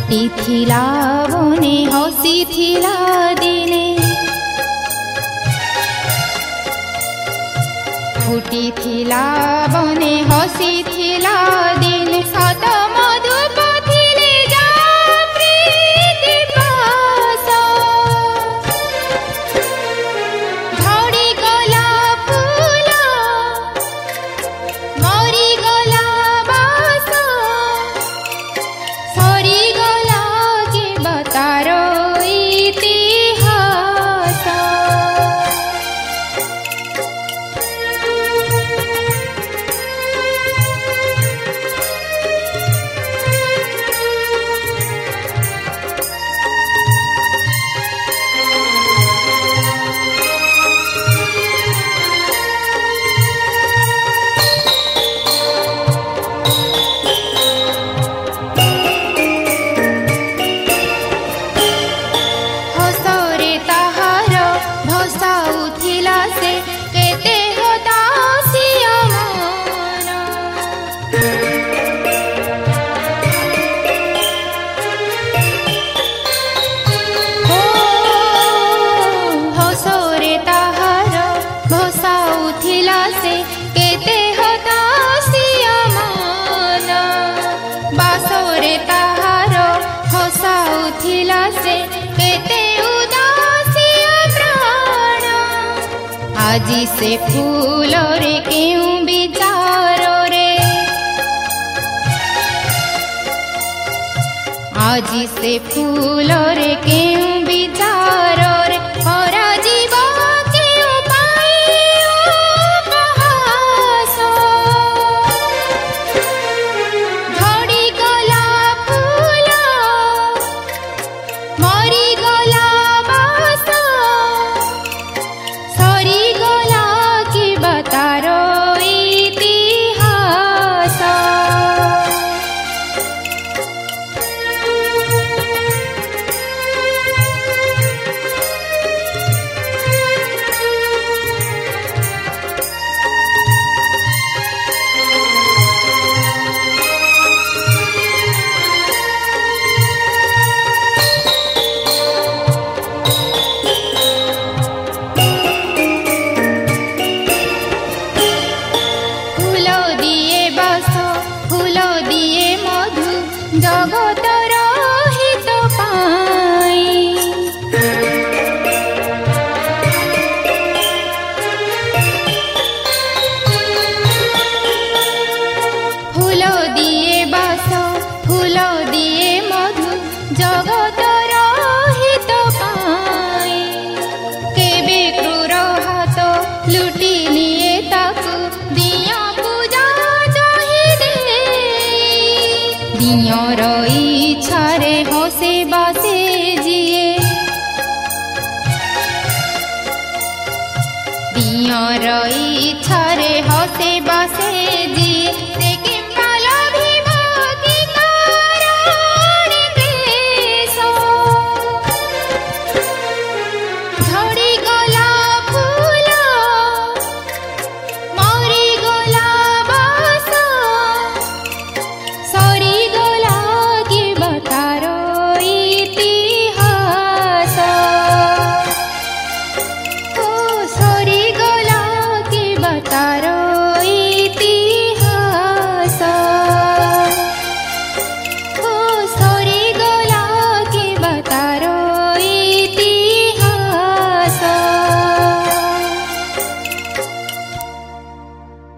फुटिथिला बने हसिथिला दिने फुटिथिला बने हसिथिला दिने सत मधुप थिले जा प्रीति पास झड़ी गला फूल मरी गला बास सरी गला के बतारो इतिहास हसरे ताहार भसाउथिला से केते हतासिया मन हो हसरे ताहार भसाउथिला से केते हतासिया मन बासरे ताहार हसाउथिला से केते उदासिया प्राण आजी से फूल रे क्यों विचार रे आजी से फूल रे क्यों विचार रे हरा जीव क्यों पाई उपहास झड़ी गला फूल मरी गला बास सरी गला की बतारो इतिहास फूल दिए बास फूल दिए मधु जगतर हित पाई फूल दिए बास फूल दिए मधु जगतर हित पाई केबे क्रूर हाथ लुटी निए ताकू दिया पूजा चाही दे दिया रई